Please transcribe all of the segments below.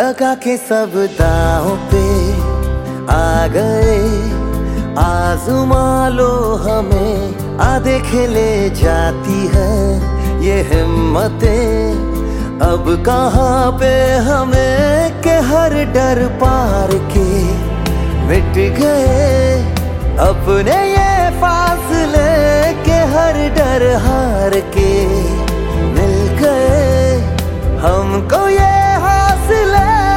लगा के सब दांव पे आ गए, आज़मा लो हमें, आधे खेले जाती है ये हिम्मतें अब कहाँ पे हमें, के हर डर पार के मिट गए अपने ये फासले, के हर डर हार के मिल गए हमको ये हासिले।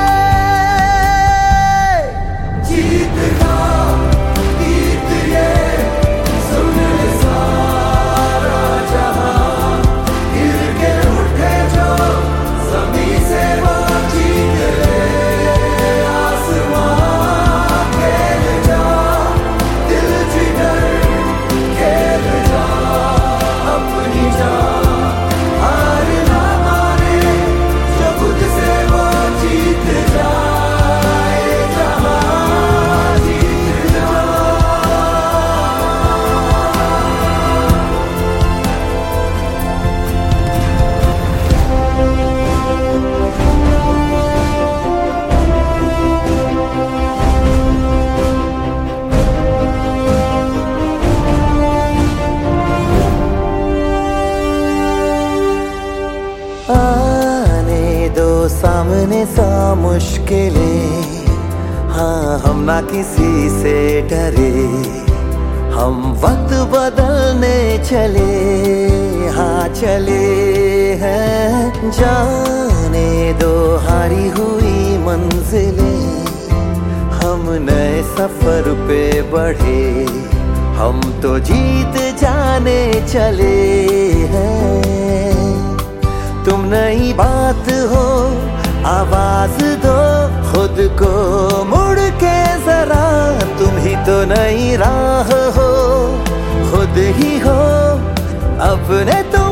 जीत का गीत ये सुन ले सारा जहां, गिर के उठे जो ज़मीं से वो जीत ले आसमां, खेल जा दिल जिगर, खेल जा अपनी जान, हार ना माने जो खुद से वो जीत जाए जहां, जीत जा। आने दो सामने सा मुश्किलें, हाँ हम ना किसी से डरे, हम वक्त बदलने चले, हाँ चले हैं। जाने दो हारी हुई मंजिलें, हम नए सफर पे बढ़े, हम तो जीत जाने चले हैं। तुम नई बात हो, आवाज दो खुद को मुड़ के जरा, तुम ही तो नई राह हो, खुद ही हो अपने तो